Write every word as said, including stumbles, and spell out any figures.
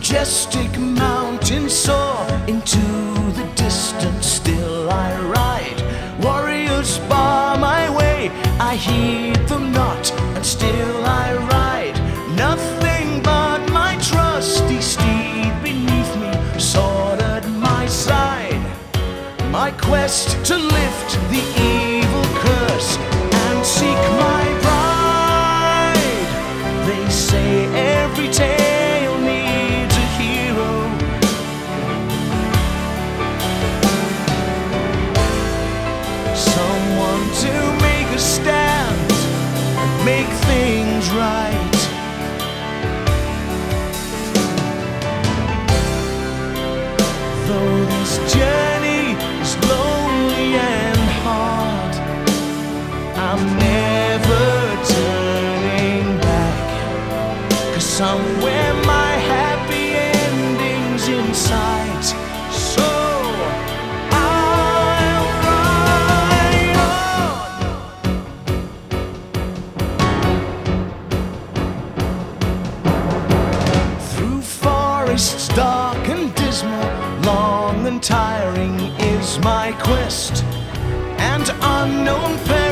majestic mountains soar into the distance. Still I ride, warriors bar my way. I heed them not, and still I ride. Nothing but my trusty steed beneath me, sword at my side. My quest to lift the evil curse and seek my bride. They say every tale needs a hero. Someone to make a stand and make things right. Though this journey is lonely and hard, I'm never turning back, 'cause somewhere my happy ending's in sight. So I'll ride on through forests dark and dismal. Long and tiring is my quest, and unknown pain